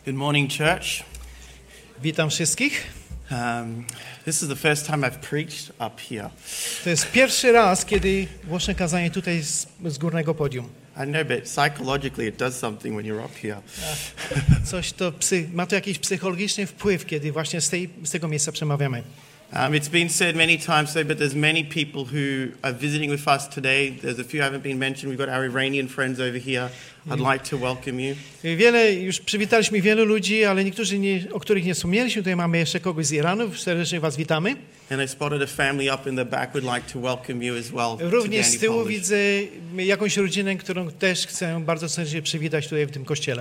Good morning, church. Witam wszystkich. This is the first time I've preached up here. To jest pierwszy raz, kiedy głoszę kazanie tutaj z górnego podium. I know, but psychologically it does something when you're up here. Coś to ma to jakiś psychologiczny wpływ, kiedy właśnie z tego miejsca przemawiamy. It's been said many times today, but there's many people who are visiting with us today. There's a few haven't been mentioned. We've got our Iranian friends over here. I'd like to welcome you. Już przywitaliśmy wielu ludzi, ale niektórzy, o których nie wspomnieliśmy. Tutaj mamy jeszcze kogoś z Iranu. Serdecznie was witamy. And I spotted a family up in the back. Would like to welcome you as well. Również z tyłu widzę jakąś rodzinę, którą też chcę bardzo serdecznie przywitać tutaj w tym kościele.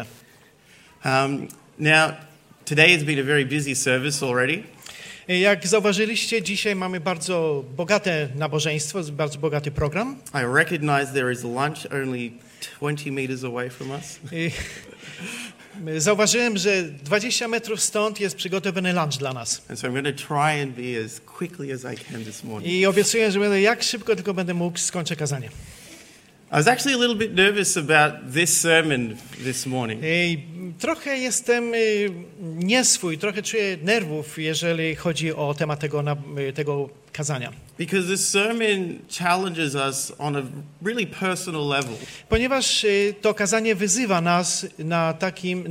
Now, today has been a very busy service already. Jak zauważyliście, dzisiaj mamy bardzo bogate nabożeństwo, bardzo bogaty program. I recognize there is lunch only 20 meters away from us. Zauważyłem, że 20 metrów stąd jest przygotowany lunch dla nas. And so I'm going to try and be as quickly as I can this morning. I obiecuję, że będę jak szybko tylko będę mógł skończę kazanie. I was actually a little bit nervous about this sermon this morning. Trochę jestem nieswój, trochę czuję nerwów, jeżeli chodzi o temat tego kazania. Because this sermon challenges us on a really personal level. Ponieważ to kazanie wyzywa nas na takim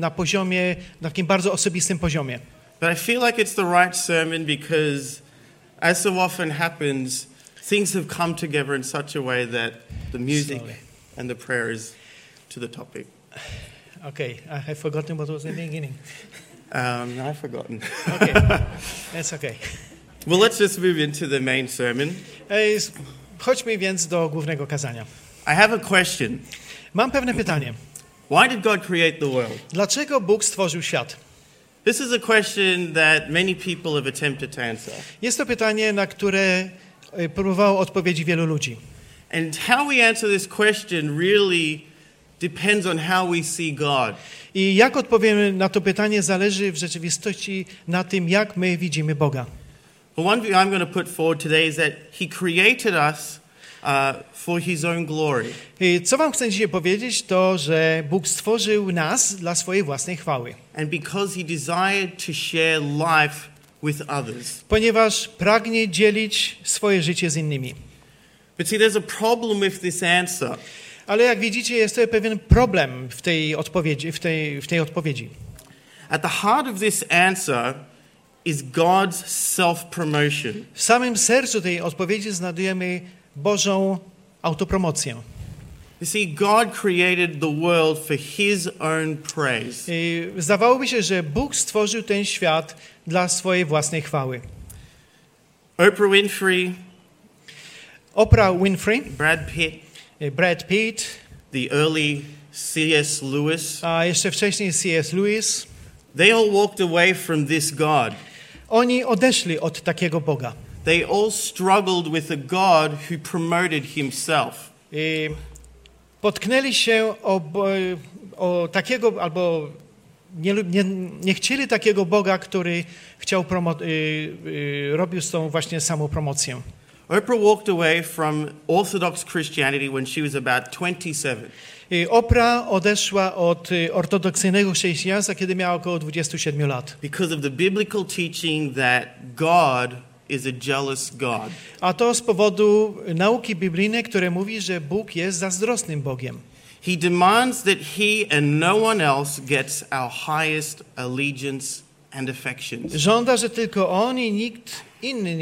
bardzo osobistym poziomie. But I feel like it's the right sermon because, as so often happens, things have come together in such a way that the music and the prayer is to the topic. Okay, I have forgotten what was in the beginning. I've forgotten. Okay, that's okay. Well, let's just move into the main sermon. Chodźmy więc do głównego kazania. I have a question. Mam pewne pytanie. Why did God create the world? Dlaczego Bóg stworzył świat? This is a question that many people have attempted to answer. Jest to pytanie, na które próbowało odpowiedzi wielu ludzi. And how we answer this question really depends on how we see God. I jak odpowiemy na to pytanie, zależy w rzeczywistości na tym, jak my widzimy Boga. Well, one view I'm going to put forward today is that He created us for His own glory. I co wam chcę dzisiaj powiedzieć, to, że Bóg stworzył nas dla swojej własnej chwały. And because He desired to share life with others. Ponieważ pragnie dzielić swoje życie z innymi. But see, there's a problem with this answer. Ale jak widzicie, jest to pewien problem w tej odpowiedzi. At the heart of this answer is God's self-promotion. W samym sercu tej odpowiedzi znajdujemy Bożą autopromocję. You see, God created the world for His own praise. Zdawałoby się, że Bóg stworzył ten świat dla swojej własnej chwały. Oprah Winfrey, Brad Pitt, the early C.S. Lewis, a jeszcze wcześniej C.S. Lewis. They all walked away from this God. Oni odeszli od takiego Boga. They all struggled with a God who promoted Himself. Potknęli się o takiego, albo nie chcieli takiego Boga, który chciał robił z tą właśnie samą promocję. Oprah walked away from Orthodox Christianity when she was about 27. Oprah odeszła od ortodoksyjnego chrześcijaństwa, kiedy miała około 27 lat. Because of the biblical teaching that God is a jealous God. A to z powodu nauki biblijnej, które mówi, że Bóg jest zazdrosnym Bogiem. He demands that He and no one else gets our highest allegiance and affections. Żąda, że tylko On i nikt inny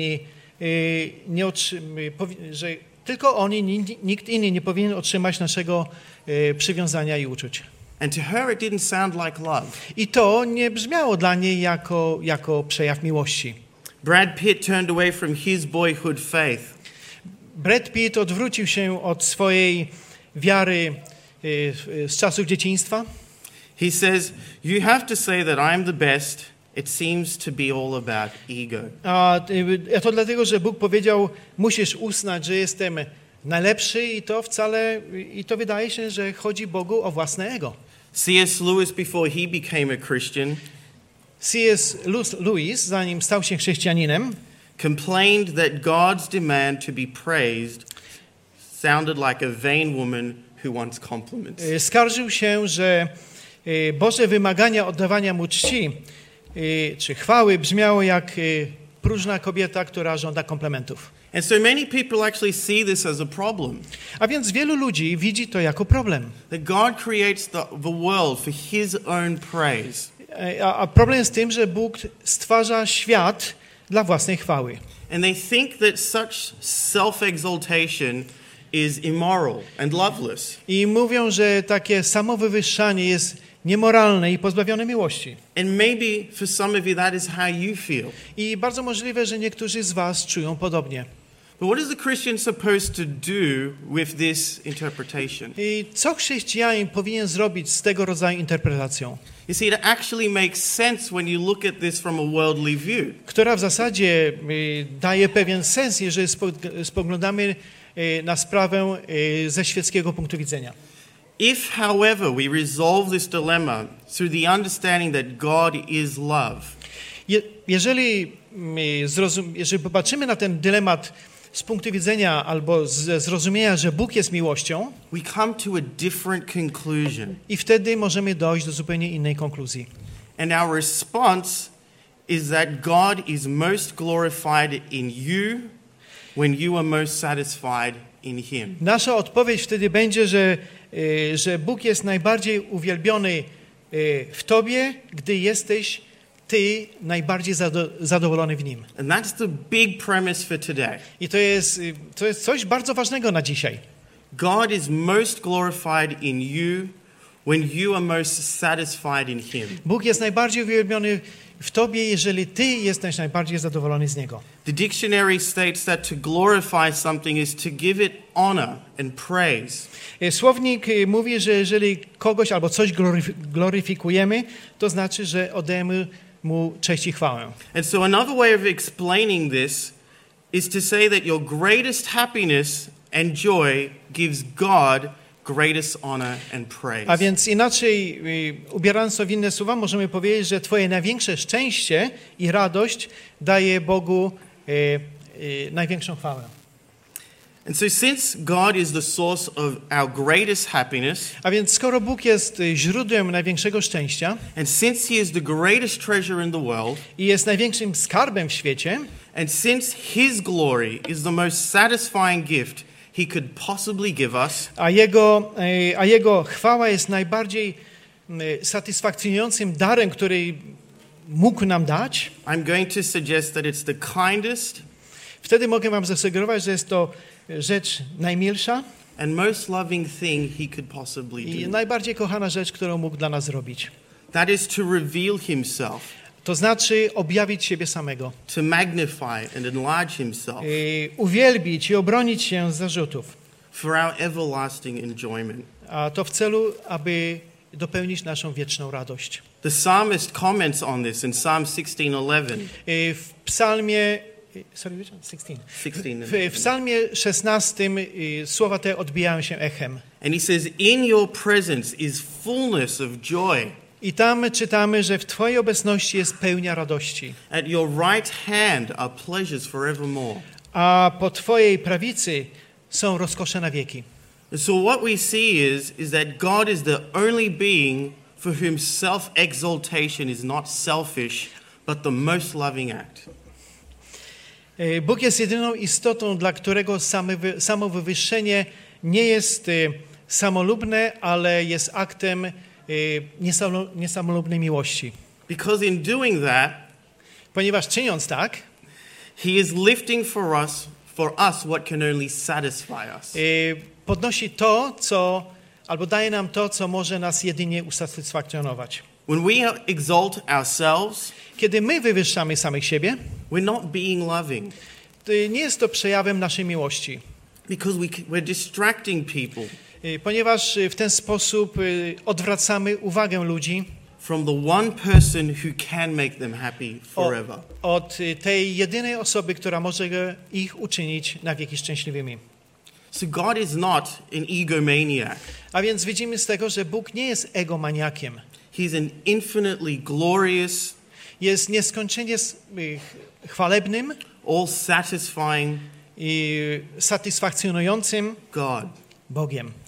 nikt inny nie powinien otrzymać naszego przywiązania i uczuć. And to her it didn't sound like love. I to nie brzmiało dla niej jako przejaw miłości. Brad Pitt turned away from his boyhood faith. Brad Pitt odwrócił się od swojej wiary z czasów dzieciństwa. He says, "You have to say that I'm the best. It seems to be all about ego." A to dlatego, że Bóg powiedział, musisz uznać, że jestem najlepszy i to wydaje się, że chodzi Bogu o własne ego. C.S. Lewis, before he became a Christian, C.S. Lewis, zanim stał się chrześcijaninem, complained that God's demand to be praised sounded like a vain woman who wants compliments. Skarżył się, że Boże wymagania oddawania Mu czci czy chwały brzmiało jak próżna kobieta, która żąda komplementów. And so many people actually see this as a problem. A więc wielu ludzi widzi to jako problem. That God creates the world for His own praise. A problem jest tym, że Bóg stwarza świat dla własnej chwały. And they think that such self-exaltation is immoral and loveless. I mówią, że takie samowywyższanie jest niemoralne i pozbawione miłości. And maybe for some of you that is how you feel. I bardzo możliwe, że niektórzy z was czują podobnie. But what is the Christian supposed to do with this interpretation? I co chrześcijanin powinien zrobić z tego rodzaju interpretacją? You see, it actually makes sense when you look at this from a worldly view. Która w zasadzie daje pewien sens, jeżeli spoglądamy na sprawę ze świeckiego punktu widzenia. If, however, we resolve this dilemma through the understanding that God is love, jeżeli popatrzymy na ten dylemat z punktu widzenia albo ze zrozumienia, że Bóg jest miłością, we come to a different conclusion. i wtedy możemy dojść do zupełnie innej konkluzji. And our response is that God is most glorified in you when you are most satisfied in Him. Nasza odpowiedź wtedy będzie, że Bóg jest najbardziej uwielbiony w Tobie, gdy jesteś Ty najbardziej zadowolony w Nim. And that's the big premise for today. I to jest coś bardzo ważnego na dzisiaj. God is most glorified in you when you are most satisfied in Him. Bóg jest najbardziej uwielbiony w Tobie, jeżeli Ty jesteś najbardziej zadowolony z Niego. The dictionary states that to glorify something is to give it honor and praise. Słownik mówi, że jeżeli kogoś albo coś gloryfikujemy, to znaczy, że oddajemy Mu cześć i chwałę. And so another way of explaining this is to say that your greatest happiness and joy gives God greatest honor and praise. A więc inaczej, ubierając to w inne słowa, możemy powiedzieć, że Twoje największe szczęście i radość daje Bogu największą chwałę. And so since God is the source of our greatest happiness, A więc skoro Bóg jest źródłem największego szczęścia and since He is the greatest treasure in the world, i jest największym skarbem w świecie, and since His glory is the most satisfying gift He could possibly give us, a Jego chwała jest najbardziej satysfakcjonującym darem, który mógł nam dać, I'm going to suggest that it's the kindest wtedy mogę wam zasugerować, że jest to rzecz najmilsza and most loving thing He could possibly i do. najbardziej kochana rzecz, którą mógł dla nas zrobić. That is to reveal Himself, To znaczy objawić siebie samego, to magnify and enlarge Himself uwielbić i obronić się z zarzutów, for our everlasting enjoyment. a to w celu, aby dopełnić naszą wieczną radość. The psalmist comments on this in Psalm 16:11. W psalmie 16. w psalmie 16 słowa te odbijają się echem. And he says, "In your presence is fullness of joy. I tam czytamy, że w Twojej obecności jest pełnia radości, At your right hand are pleasures forevermore." a po Twojej prawicy są rozkosze na wieki. And so what we see is that God is the only being for whom self-exaltation is not selfish, but the most loving act. Bóg jest jedyną istotą, dla którego samowywyższenie nie jest samolubne, ale jest aktem niesamolubnej miłości. Because in doing that, Ponieważ czyniąc tak, he is lifting for us what can only satisfy us. podnosi albo daje nam to, co może nas jedynie usatysfakcjonować. When we exalt ourselves, Kiedy my wywyższamy samych siebie, we're not being loving to nie jest to przejawem naszej miłości, because we're distracting people ponieważ w ten sposób odwracamy uwagę ludzi from the one person who can make them happy forever. od tej jedynej osoby, która może ich uczynić na wieki szczęśliwymi. So God is not an egomaniac. A więc widzimy z tego, że Bóg nie jest egomaniakiem. He's an infinitely glorious, Jest nieskończenie chwalebnym all satisfying i satysfakcjonującym God. Bogiem.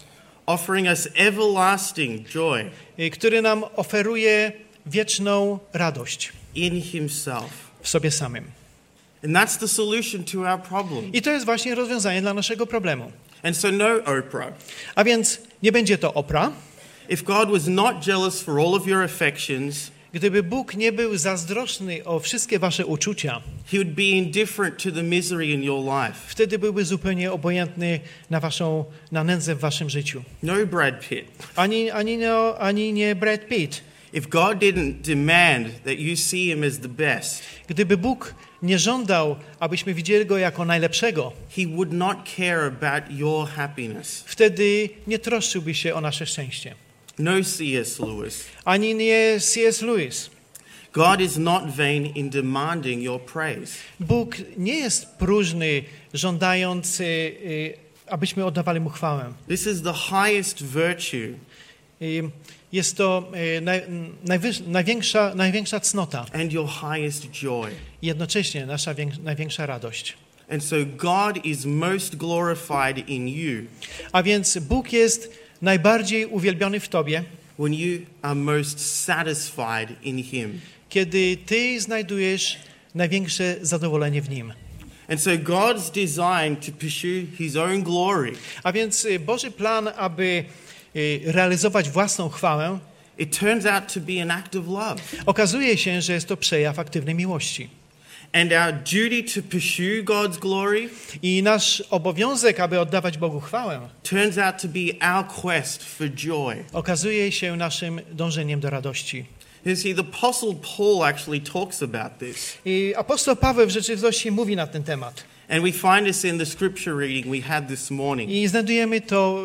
offering us everlasting joy który nam oferuje wieczną radość in himself. w sobie samym. And that's the solution to our problem. I to jest właśnie rozwiązanie dla naszego problemu. And so no Oprah. A więc nie będzie to Oprah. If God was not jealous for all of your affections, Gdyby Bóg nie był zazdrosny o wszystkie wasze uczucia, he would be indifferent to the misery in your life. wtedy byłby zupełnie obojętny na nędzę w waszym życiu. No Brad Pitt. Ani nie Brad Pitt. If God didn't demand that you see him as the best, Gdyby Bóg nie żądał, abyśmy widzieli Go jako najlepszego, he would not care about your happiness. wtedy nie troszczyłby się o nasze szczęście. No C.S. Lewis. Ani nie C.S. Lewis. God is not vain in demanding your praise. Bóg nie jest próżny, żądając, abyśmy oddawali Mu chwałę. This is the highest virtue. Jest to największa cnota. And your highest joy. Jednocześnie nasza największa radość. And so God is most glorified in you A więc Bóg jest najbardziej uwielbiony w Tobie, when you are most satisfied in him. kiedy Ty znajdujesz największe zadowolenie w Nim. And so God's design to pursue his own glory, A więc Boży plan, aby realizować własną chwałę, it turns out to be an act of love. okazuje się, że jest to przejaw aktywnej miłości. And our duty to pursue God's glory I nasz obowiązek, aby oddawać Bogu chwałę, turns out to be our quest for joy. okazuje się naszym dążeniem do radości. You see, the Apostle Paul actually talks about this. I apostoł Paweł w rzeczywistości mówi na ten temat. And we find this in the scripture reading we had this morning. I znajdujemy to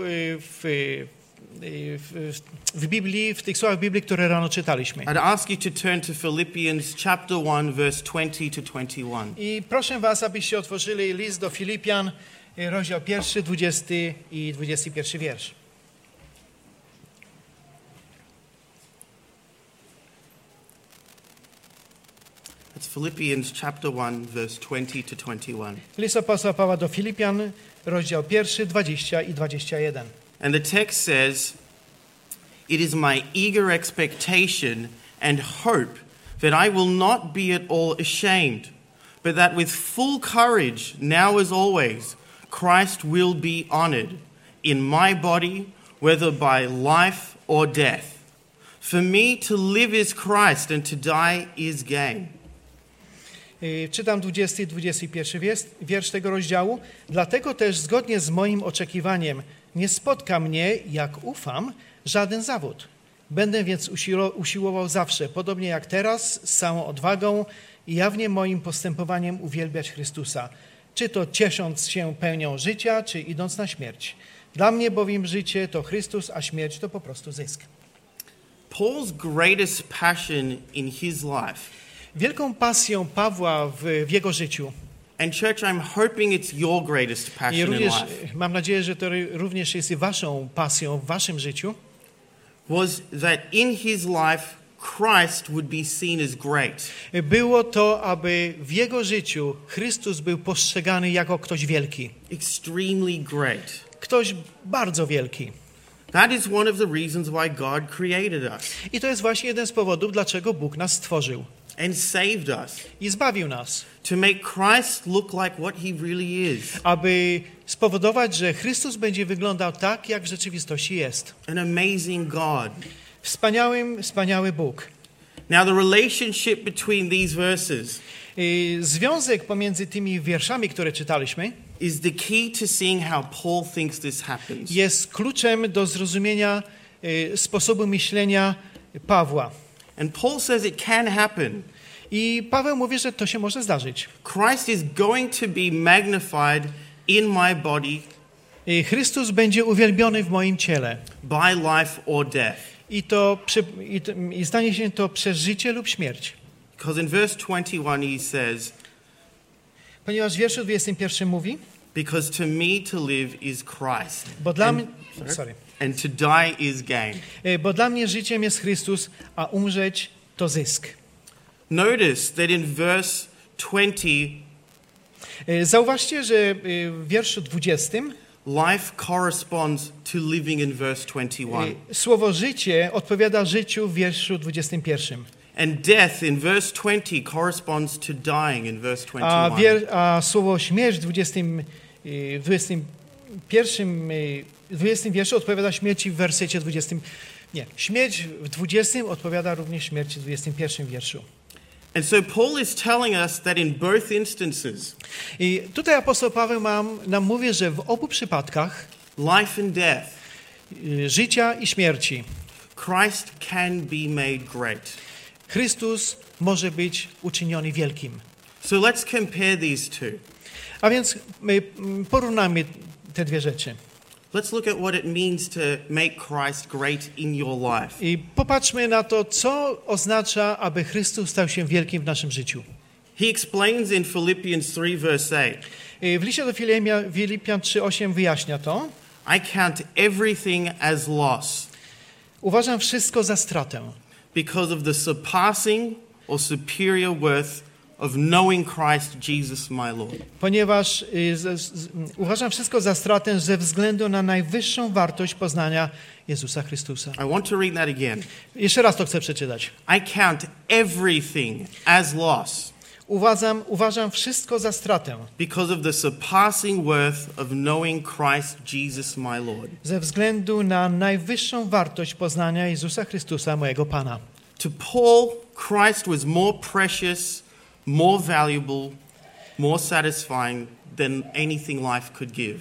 w Biblii, w tych słowach Biblii, które rano czytaliśmy. I'd ask you to turn to Philippians chapter 1, verse 20 to 21. I proszę was, abyście otworzyli list do Filipian, rozdział 1, 20 i 21 wiersz. It's Philippians chapter 1, verse 20 to 21. List apostoła Pawła do Filipian, rozdział 1, 20 i 21. And the text says, "It is my eager expectation and hope that I will not be at all ashamed, but that with full courage, now as always, Christ will be honored in my body, whether by life or death. For me to live is Christ and to die is gain." Czytam 20 i 21 wiersz tego rozdziału. Dlatego też zgodnie z moim oczekiwaniem nie spotka mnie, jak ufam, żaden zawód. Będę więc usiłował zawsze, podobnie jak teraz, z całą odwagą i jawnie moim postępowaniem uwielbiać Chrystusa. Czy to ciesząc się pełnią życia, czy idąc na śmierć. Dla mnie bowiem życie to Chrystus, a śmierć to po prostu zysk. Paul's greatest passion in his life, Wielką pasją Pawła w jego życiu, and church, I'm hoping it's your greatest i passion in również life, mam nadzieję, że to również jest waszą pasją w waszym życiu, was that in his life Christ would be seen as great. było to, aby w jego życiu Chrystus był postrzegany jako ktoś wielki. Extremely great. Ktoś bardzo wielki. That is one of the reasons why God created us I to jest właśnie jeden z powodów, dlaczego Bóg nas stworzył and saved us, i zbawił nas. to make Christ look like what he really is, Aby spowodować, że Chrystus będzie wyglądał tak, jak w rzeczywistości jest. an amazing God. Wspaniały Bóg. Now the relationship between these verses Związek pomiędzy tymi wierszami, które czytaliśmy, is the key to seeing how Paul thinks this happens. jest kluczem do zrozumienia sposobu myślenia Pawła. And Paul says it can happen. I Paweł mówi, że to się może zdarzyć. Christ is going to be magnified in my body Chrystus będzie uwielbiony w moim ciele. by life or death. I stanie się to przez życie lub śmierć. Because in verse 21 he says, Ponieważ w wierszu 21 mówi, because to me to live is Christ, bo dla mnie, and to die is gain. bo dla mnie życiem jest Chrystus, a umrzeć to zysk. Notice that in verse 20, Zauważcie, że w wierszu 20 life corresponds to living in verse 21. Słowo życie odpowiada życiu w wierszu 21. And death in verse 20 corresponds to dying in verse 21. A słowo śmierć w 20 wierszu odpowiada śmierci w wersecie 20. Nie, śmierć w 20 odpowiada również śmierci w 21 wierszu. And so Paul is telling us that in both instances, I tutaj apostoł Paweł nam mówi, że w obu przypadkach life and death, życia i śmierci, Christ can be made great. Chrystus może być uczyniony wielkim. So let's compare these two. A więc my porównamy te dwie rzeczy. Let's look at what it means to make Christ great in your life. I popatrzmy na to, co oznacza, aby Chrystus stał się wielkim w naszym życiu. He explains in Philippians 3 verse 8, W liście do Filipian 3:8 wyjaśnia to. I count everything as loss Uważam wszystko za stratę, because of the surpassing or superior worth of knowing Christ Jesus my Lord. ponieważ uważam wszystko za stratę ze względu na najwyższą wartość poznania Jezusa Chrystusa. I want to read that again. Jeszcze raz to chcę przeczytać. I count everything as loss Uważam wszystko za stratę because of the surpassing worth of knowing Christ Jesus my Lord. ze względu na najwyższą wartość poznania Jezusa Chrystusa, mojego Pana. To Paul, Christ was more precious, more valuable, more satisfying than anything life could give.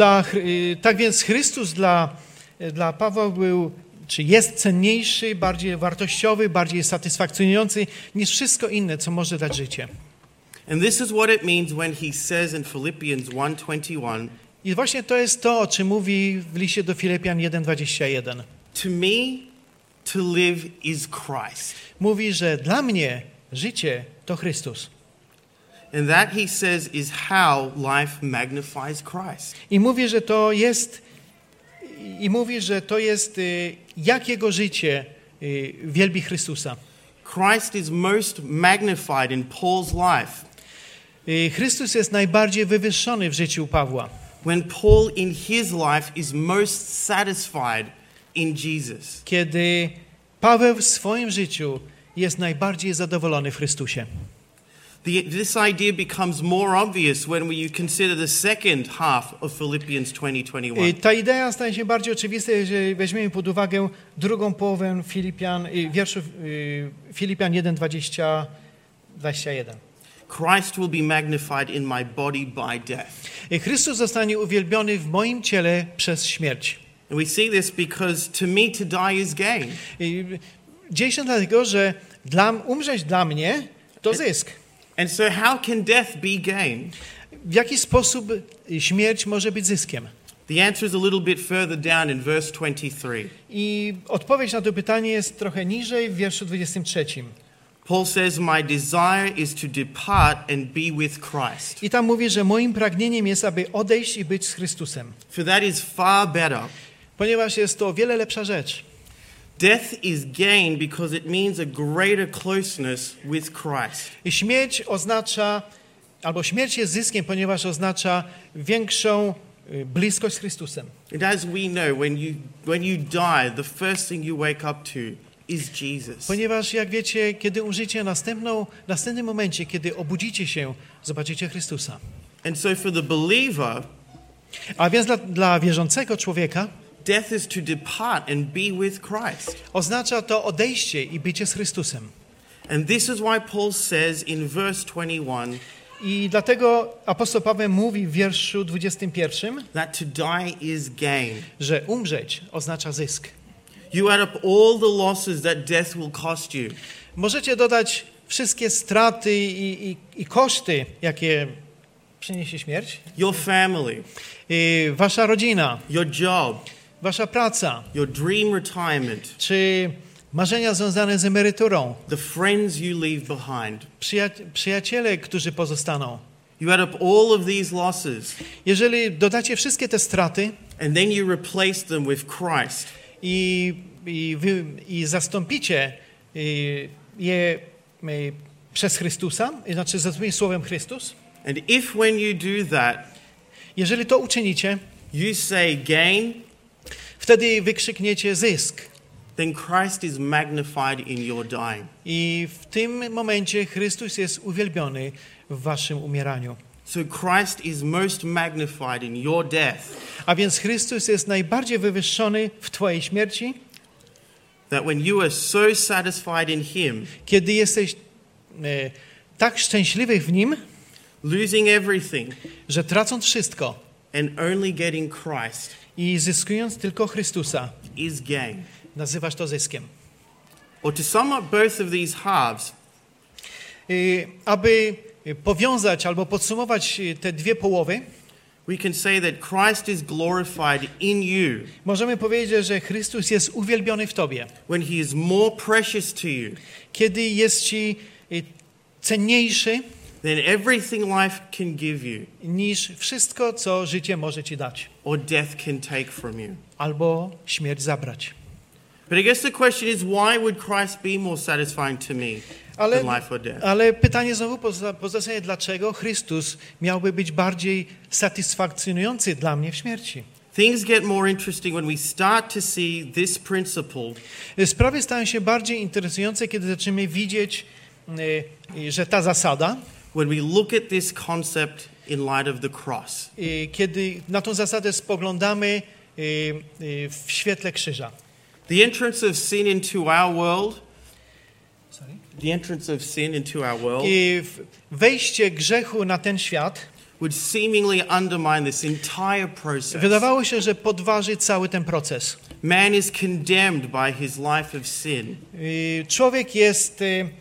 Tak więc Chrystus dla Pawła był, czy jest cenniejszy, bardziej wartościowy, bardziej satysfakcjonujący niż wszystko inne, co może dać życie. And this is what it means when he says in Philippians 1:21, I właśnie to jest to, o czym mówi w liście do Filipian 1:21. to me to live is Christ. Mówi, że dla mnie życie to Chrystus. And that, he says, is how life magnifies Christ. I mówi, że to jest jak jego życie wielbi Chrystusa. Christ is most magnified in Paul's life Chrystus jest najbardziej wywyższony w życiu Pawła. when Paul in his life is most satisfied in Jesus. Kiedy Paweł w swoim życiu jest najbardziej zadowolony w Chrystusie. This idea becomes more obvious when you consider the second half of Philippians 20:21. Ta idea staje się bardziej oczywista, jeżeli weźmiemy pod uwagę drugą połowę wierszu Filipian 1:20-21. Christ will be magnified in my body by death. Chrystus zostanie uwielbiony w moim ciele przez śmierć. And we see this because to me to die is gain. Dzieje się dlatego, że umrzeć dla mnie to zysk. And so how can death be gain? W jaki sposób śmierć może być zyskiem? The answer is a little bit further down in verse 23. I odpowiedź na to pytanie jest trochę niżej w wierszu 23. Paul says, my desire is to depart and be with Christ. I tam mówi, że moim pragnieniem jest, aby odejść i być z Chrystusem. For that is far better. Ponieważ jest to o wiele lepsza rzecz. Death is gain because it means a greater closeness with Christ. I śmierć jest zyskiem, ponieważ oznacza większą bliskość z Chrystusem. And as we know, when you die, the first thing you wake up to is Jesus. Ponieważ, jak wiecie, kiedy umrzycie w następnym momencie, kiedy obudzicie się, zobaczycie Chrystusa. And so for the believer, A więc dla wierzącego człowieka death is to depart and be with Christ. oznacza to odejście i bycie z Chrystusem. And this is why Paul says in verse 21 I dlatego apostoł Paweł mówi w wierszu 21, that to die is gain. że umrzeć oznacza zysk. You add up all the losses that death will cost you. Możecie dodać wszystkie straty i koszty, jakie przyniesie śmierć. Your family, Wasza rodzina, your job, wasza praca, your dream retirement, czy marzenia związane z emeryturą, the friends you leave behind. przyjaciele, którzy pozostaną. You add up all of these losses Jeżeli dodacie wszystkie te straty and then you replace them with Christ. i zastąpicie je przez Chrystusa, znaczy zastąpicie słowem Chrystus, And if when you do that, jeżeli to uczynicie, you say gain, wtedy wykrzykniecie zysk. then Christ is magnified in your dying. I w tym momencie Chrystus jest uwielbiony w waszym umieraniu. So Christ is most magnified in your death, A więc Chrystus jest najbardziej wywyższony w twojej śmierci, that when you are so satisfied in Him, kiedy jesteś tak szczęśliwy w Nim, losing everything że tracąc wszystko and only getting Christ i zyskując tylko Chrystusa, is gain. nazywasz to zyskiem. Or to sum up both of these halves, Aby powiązać albo podsumować te dwie połowy, we can say that Christ is glorified in you możemy powiedzieć, że Chrystus jest uwielbiony w tobie. when He is more precious to you Kiedy jest ci cenniejszy than everything life can give you niż wszystko, co życie może ci dać, or death can take from you. albo śmierć zabrać. But I guess the question is, why would Christ be more satisfying to me than life or death? Ale pytanie znowu pozostaje, dlaczego Chrystus miałby być bardziej satysfakcjonujący dla mnie w śmierci? Things get more interesting when we start to see this principle Sprawy stają się bardziej interesujące, kiedy zaczynamy widzieć, że ta zasada, when we look at this concept in light of the cross. kiedy na tą zasadę spoglądamy w świetle krzyża. The entrance of sin into our world, the entrance of sin into our world Wejście grzechu na ten świat would seemingly undermine this entire process. wydawało się, że podważy cały ten proces. Man is condemned by his life of sin. Człowiek jest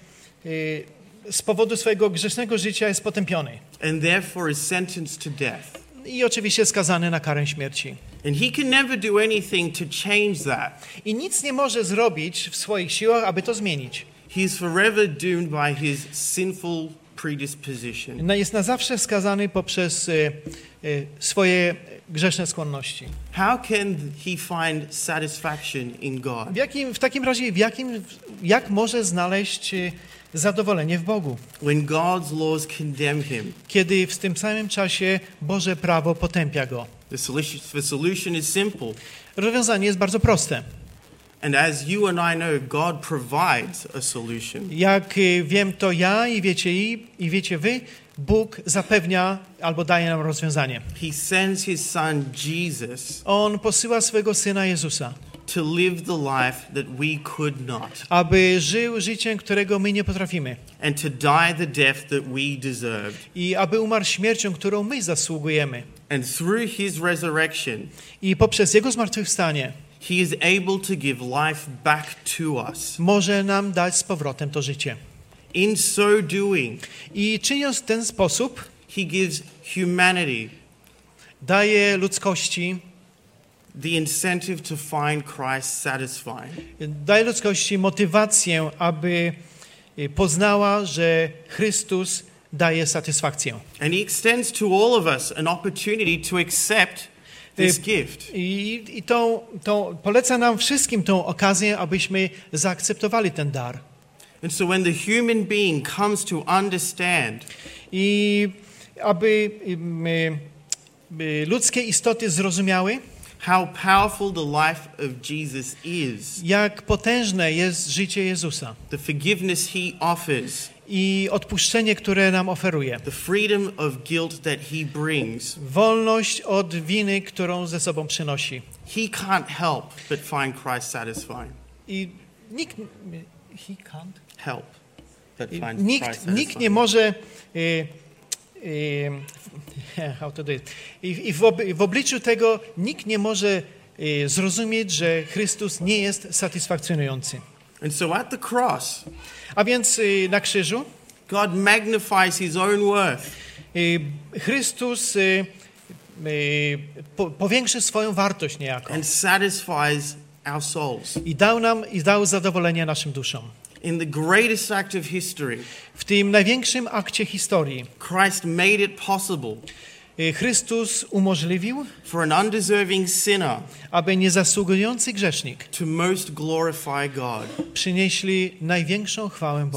z powodu swojego grzesznego życia jest potępiony And therefore is sentenced to death. i oczywiście skazany na karę śmierci. And he can never do anything to change that. I nic nie może zrobić w swoich siłach, aby to zmienić. He is forever doomed by his sinful predisposition. Jest na zawsze skazany poprzez swoje grzeszne skłonności. How can he find satisfaction in God? W takim razie, jak może znaleźć zadowolenie w Bogu, When God's laws condemn him, kiedy w tym samym czasie Boże prawo potępia go? the solution is simple. Rozwiązanie jest bardzo proste. And as you and I know, God provides a solution. Jak wiem to ja i wiecie wy, Bóg zapewnia albo daje nam rozwiązanie. He sends his son Jesus On posyła swego Syna Jezusa, to live the life that we could not, aby żył życiem, którego my nie potrafimy, and to die the death that we deserved. i aby umarł śmiercią, którą my zasługujemy. And through his resurrection, I poprzez Jego zmartwychwstanie he is able to give life back to us. może nam dać z powrotem to życie. In so doing, I czyniąc w ten sposób, he gives humanity daje ludzkości, the incentive to find Christ satisfying. motywację, aby poznała, że Chrystus daje satysfakcję. And he extends to all of us an opportunity to accept this gift. I to poleca nam wszystkim tą okazję, abyśmy zaakceptowali ten dar. And so when the human being comes to understand I aby ludzkie istoty zrozumiały, how powerful the life of Jesus is, jak potężne jest życie Jezusa the forgiveness he offers, i odpuszczenie, które nam oferuje, the freedom of guilt that he brings, wolność od winy, którą ze sobą przynosi. he can't help but find Christ satisfying. I nikt Help but find Christ satisfying. nikt nie może how to do it. I w obliczu tego nikt nie może zrozumieć, że Chrystus nie jest satysfakcjonujący. And so at the cross, A więc na krzyżu God magnifies his own worth Chrystus powiększy swoją wartość niejako and satisfies our souls. i dał zadowolenie naszym duszom. In the greatest act of history, W tym największym akcie historii Christ made it possible Chrystus umożliwił, for an undeserving sinner aby niezasługujący grzesznik to most glorify God. przynieśli największą chwałę Bogu.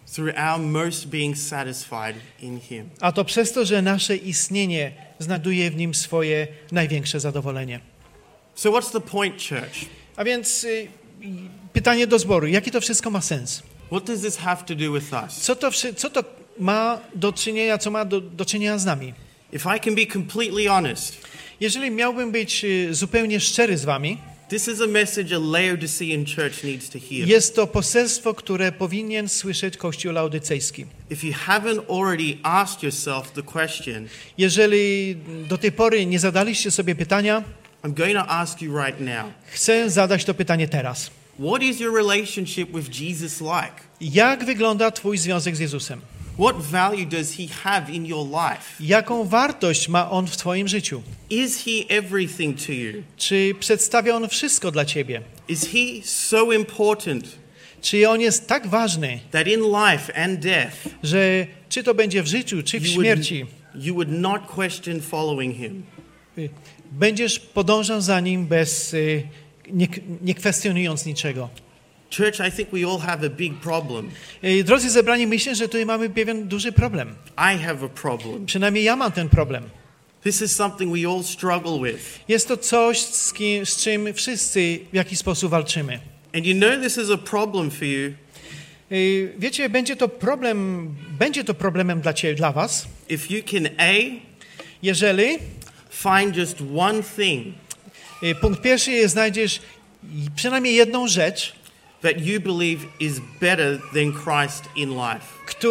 through our most being satisfied in Him. A to przez to, że nasze istnienie znajduje w Nim swoje największe zadowolenie. So what's the point, church? A więc pytanie do zboru, jaki to wszystko ma sens? What does this have to do with us? Co to ma do czynienia, co ma do czynienia z nami? If I can be completely honest, Jeżeli miałbym być zupełnie szczery z wami, this is a message a Laodicean church needs to hear. jest to poselstwo, które powinien słyszeć Kościół laodycejski. If you haven't already asked yourself the question, Jeżeli do tej pory nie zadaliście sobie pytania, I'm going to ask you right now. chcę zadać to pytanie teraz. What is your relationship with Jesus like? Jak wygląda twój związek z Jezusem? What value does he have in your life? Jaką wartość ma On w twoim życiu? Is he everything to you? Czy przedstawia On wszystko dla ciebie? Is he so important Czy On jest tak ważny, that in life and death że czy to będzie w życiu, czy w śmierci, you would not question following him? będziesz podążał za Nim nie kwestionując niczego? Church, I think we all have a big problem. Drodzy zebrani, myślę, że tutaj mamy pewien duży problem. I have a problem. Przynajmniej ja mam ten problem. This is something we all struggle with. Jest to coś, z czym wszyscy w jakiś sposób walczymy. And you know this is a problem for you Wiecie, będzie to problemem dla was, if you can jeżeli find just one thing punkt pierwszy znajdziesz przynajmniej jedną rzecz, that you believe is better than Christ in life.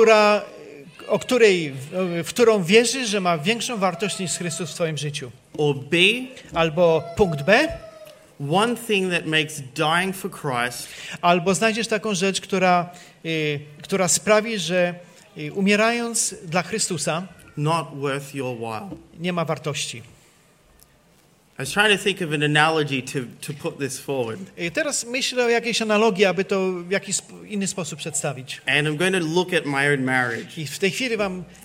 w którą wierzysz, że ma większą wartość niż Chrystus w twoim życiu. Or B, Albo punkt B, one thing that makes dying for Christ albo znajdziesz taką rzecz, która sprawi, że umierając dla Chrystusa not worth your while. nie ma wartości. I was trying to think of an analogy to put this forward. Teraz myślę o jakiejś analogii, aby to w jakiś inny sposób przedstawić. And I'm going to look at my own marriage. I w tej chwili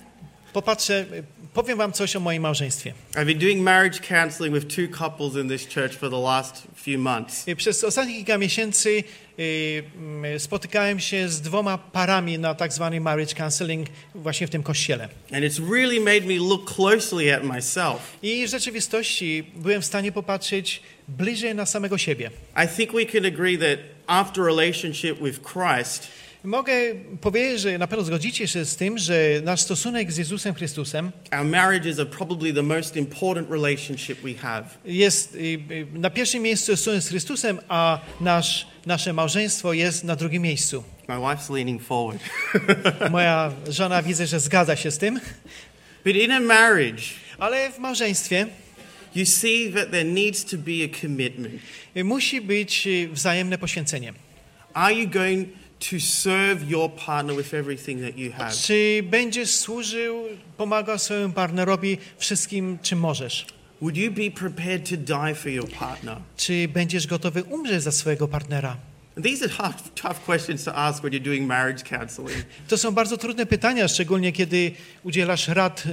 powiem wam coś o moim małżeństwie. I've been doing marriage counseling with two couples in this church for the last few months. Przez ostatnie kilka miesięcy spotykałem się z 2 parami na tak zwany marriage counseling właśnie w tym kościele. And it's really made me look closely at myself. I w rzeczywistości byłem w stanie popatrzeć bliżej na samego siebie. I think we can agree that after a relationship with Christ, Mogę powiedzieć, że na pewno zgodzicie się z tym, że nasz stosunek z Jezusem Chrystusem our marriages are probably the most important relationship we have. jest na pierwszym miejscu stosunek z Chrystusem, a nasze małżeństwo jest na drugim miejscu. My wife's leaning forward. Moja żona widzę, że zgadza się z tym, But in a marriage, ale w małżeństwie you see that there needs to be a commitment. musi być wzajemne poświęcenie. Are you going to serve your partner with everything that you have? Czy będziesz służył, pomagał swojemu partnerowi wszystkim, czym możesz? Would you be prepared to die for your partner? Czy będziesz gotowy umrzeć za swojego partnera? These are tough questions to ask when you're doing marriage counseling. To są bardzo trudne pytania, szczególnie kiedy udzielasz rad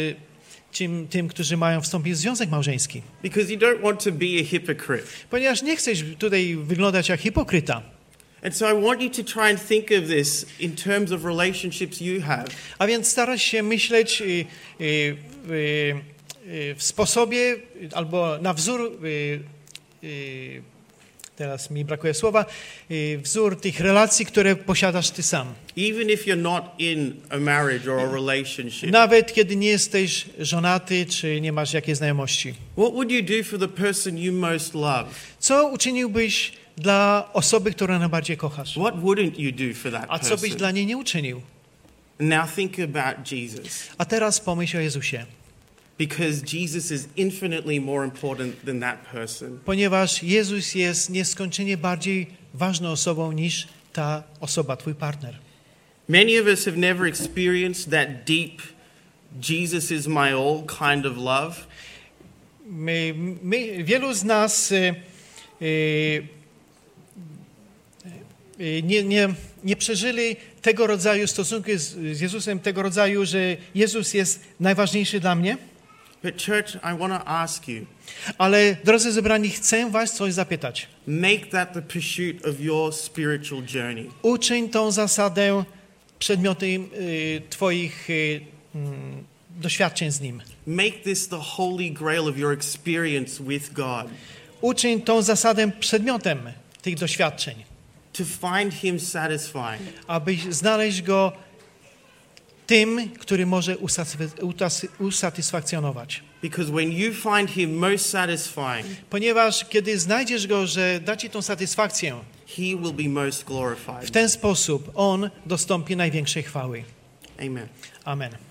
tym, którzy mają wstąpić w związek małżeński. Because you don't want to be a hypocrite. Ponieważ nie chcesz tutaj wyglądać jak hipokryta. And so I want you to try and think of this in terms of relationships you have. A więc starasz się myśleć w sposobie albo na wzór, teraz mi brakuje słowa, wzór tych relacji, które posiadasz ty sam. Even if you're not in a marriage or a relationship. Nawet kiedy nie jesteś żonaty, czy nie masz jakiejś znajomości. What would you do for the person you most love? Co uczyniłbyś dla osoby, którą najbardziej kochasz? What wouldn't you do for that A co byś person? dla niej nie uczynił? Now think about Jesus. A teraz pomyśl o Jezusie. Because Jesus is infinitely more important than that person. Ponieważ Jezus jest nieskończenie bardziej ważną osobą niż ta osoba, twój partner. Many of us have never experienced that deep Jesus is my all kind of love. Wielu z nas nie przeżyli tego rodzaju stosunku z Jezusem, tego rodzaju, że Jezus jest najważniejszy dla mnie. But church, I want to ask you. Ale drodzy zebrani, chcę was coś zapytać. Make that the pursuit of your spiritual journey. Uczyń tą zasadę przedmioty Twoich doświadczeń z Nim. Make this the holy grail of your experience with God. Uczyń tą zasadę przedmiotem tych doświadczeń, To find Him satisfying. aby znaleźć Go tym, który może usatysfakcjonować. Because when you find Him most satisfying, Ponieważ kiedy znajdziesz Go, że da Ci tą satysfakcję, He will be most glorified. w ten sposób On dostąpi największej chwały. Amen. Amen.